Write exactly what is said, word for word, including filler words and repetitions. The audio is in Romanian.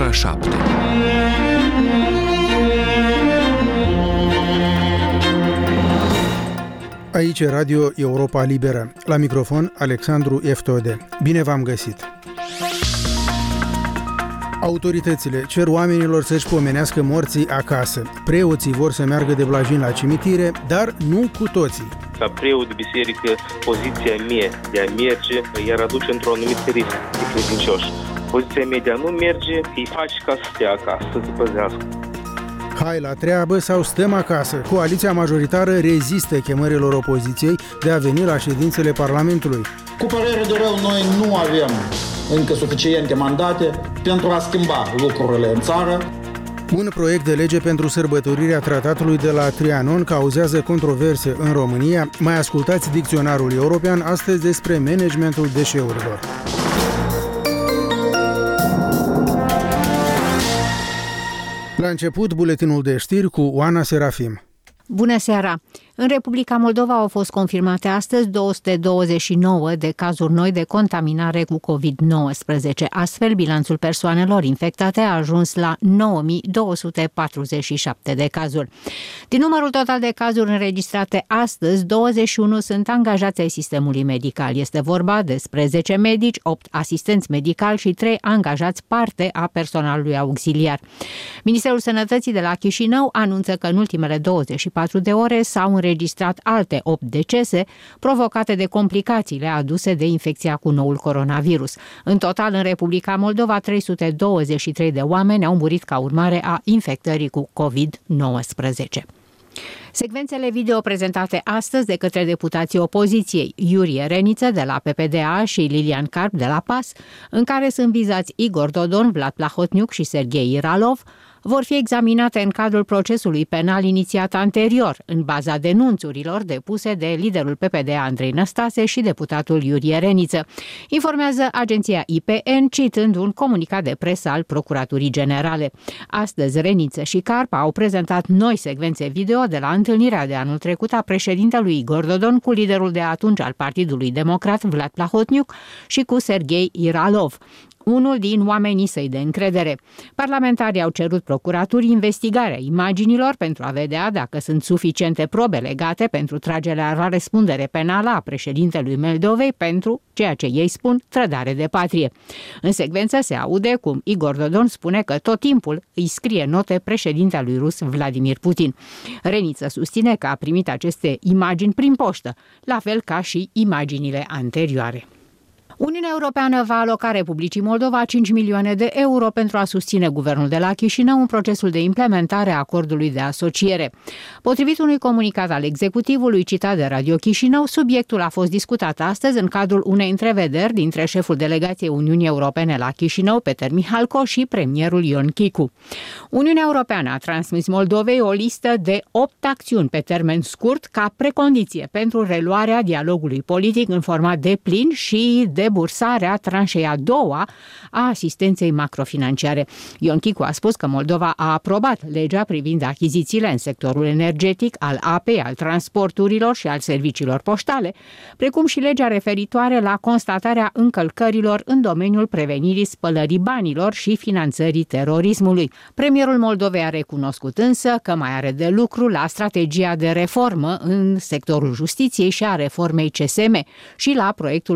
ora șapte. Aici e Radio Europa Liberă. La microfon, Alexandru Eftode. Bine v-am găsit! Autoritățile cer oamenilor să-și pomenească morții acasă. Preoții vor să meargă de blajin la cimitire, dar nu cu toții. Ca preot de biserică, poziția mea de a merge i-ar aduce într-un anumit risc de credincioși. Poziția mea de a nu merge îi faci ca să stea acasă, să se păzească. Hai la treabă sau stăm acasă. Coaliția majoritară rezistă chemărilor opoziției de a veni la ședințele Parlamentului. Cu părere de rău, noi nu avem încă suficiente mandate pentru a schimba lucrurile în țară. Un proiect de lege pentru sărbătorirea tratatului de la Trianon cauzează controverse în România. Mai ascultați dicționarul european astăzi despre managementul deșeurilor. La început, buletinul de știri cu Oana Serafim. Bună seara! În Republica Moldova au fost confirmate astăzi două sute douăzeci și nouă de cazuri noi de contaminare cu covid nouăsprezece. Astfel, bilanțul persoanelor infectate a ajuns la nouă mii două sute patruzeci și șapte de cazuri. Din numărul total de cazuri înregistrate astăzi, douăzeci și unu sunt angajați ai sistemului medical. Este vorba despre zece medici, opt asistenți medicali și trei angajați parte a personalului auxiliar. Ministerul Sănătății de la Chișinău anunță că în ultimele douăzeci și patru de ore s-au înregistrat alte opt decese provocate de complicațiile aduse de infecția cu noul coronavirus. În total, în Republica Moldova, trei sute douăzeci și trei de oameni au murit ca urmare a infectării cu covid nouăsprezece. Secvențele video prezentate astăzi de către deputații opoziției Iurie Reniță de la P P D A și Lilian Carp de la P A S, în care sunt vizați Igor Dodon, Vlad Plahotniuc și Serghei Iralov, vor fi examinate în cadrul procesului penal inițiat anterior, în baza denunțurilor depuse de liderul P P D A Andrei Năstase și deputatul Iurie Reniță, informează agenția I P N, citând un comunicat de presă al Procuraturii Generale. Astăzi, Reniță și Carp au prezentat noi secvențe video de la întâlnirea de anul trecut a președintelui Igor Dodon cu liderul de atunci al Partidului Democrat, Vlad Plahotniuc, și cu Serghei Iralov, unul din oamenii săi de încredere. Parlamentarii au cerut procuraturii investigarea imaginilor pentru a vedea dacă sunt suficiente probe legate pentru tragerea la răspundere penală a președintelui Moldovei pentru, ceea ce ei spun, trădare de patrie. În secvență se aude cum Igor Dodon spune că tot timpul îi scrie note președintelui rus Vladimir Putin. Reniță susține că a primit aceste imagini prin poștă, la fel ca și imaginile anterioare. Uniunea Europeană va aloca Republicii Moldova cinci milioane de euro pentru a susține guvernul de la Chișinău în procesul de implementare a acordului de asociere. Potrivit unui comunicat al executivului citat de Radio Chișinău, subiectul a fost discutat astăzi în cadrul unei întrevederi dintre șeful delegației Uniunii Europene la Chișinău, Peter Mihalko, și premierul Ion Chicu. Uniunea Europeană a transmis Moldovei o listă de opt acțiuni pe termen scurt ca precondiție pentru reluarea dialogului politic în format deplin și de bursarea tranșei a doua a asistenței macrofinanciare. Ion Chicu a spus că Moldova a aprobat legea privind achizițiile în sectorul energetic, al apei, al transporturilor și al serviciilor poștale, precum și legea referitoare la constatarea încălcărilor în domeniul prevenirii spălării banilor și finanțării terorismului. Premierul Moldovei a recunoscut însă că mai are de lucru la strategia de reformă în sectorul justiției și a reformei C S M și la proiectul